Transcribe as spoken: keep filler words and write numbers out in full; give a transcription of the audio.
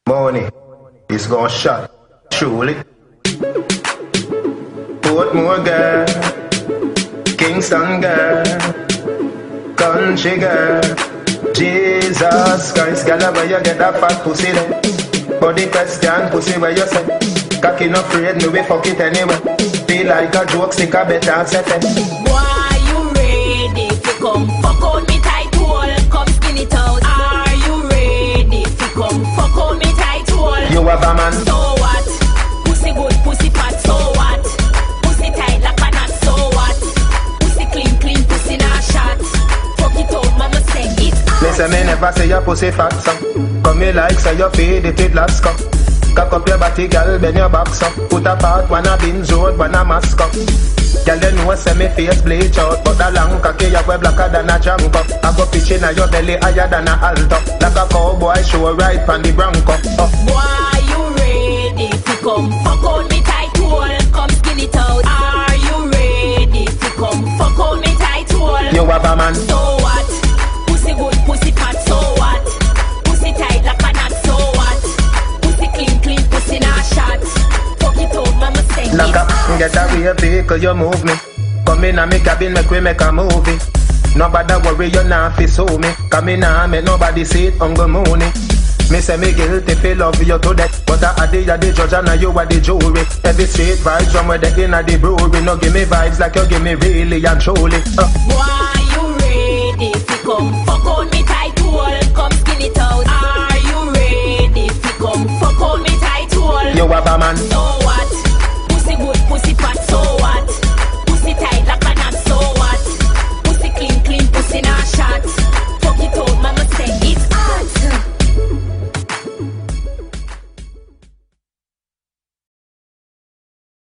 Money is gonna shot, truly. Portmore girl, Kingston girl, country girl. Jesus Christ, girl, where you get that fat pussy there? Body question, pussy where you say? Cocky not afraid, me we fuck it anyway. Feel like a joke, stick a better set it. Boy, you ready to come fuck on me tight hole? Come skin it out. Are you ready to come fuck on me tight hole? You have a man. So what? Pussy good, pussy fat, so what? Pussy tight like a knot, so what? Pussy clean, clean, pussy not shot. Fuck it out, mama say it out. Listen, me never say your pussy fat, so come me like say you feed it with last cup. Cock up your body, girl, bend your back up. Put a part, one a binge road, one a mask up. Girl, you know say me face bleach out, but the long cocky you wear blacker than a jump up. I go pitching at your belly higher than a alto, like a cowboy show right on the bronco. Oh. Boy, you ready to come fuck on me tight hole? Come skin it out. Are you ready to come fuck on me tight hole? You have a man. So what? Pussy good, pussy fat, so what? Pussy tight like a knot, so what? Pussy clean, clean, pussy not shot. Fuck it out, mama say it Knock up, out. get a real vehicle, you move me. Come in and me cabin, make we make a movie. Nobody worry, you not fi sue me. Come in and make nobody see it on the moon. Me say me guilty, fi love you to death, but I addy you the judge and you are the jury. Every street vibes from where they in the brewery. No give me vibes like you give me really and truly. Uh. Boy, you ready to come fuck on me tight hole? Come skin it out.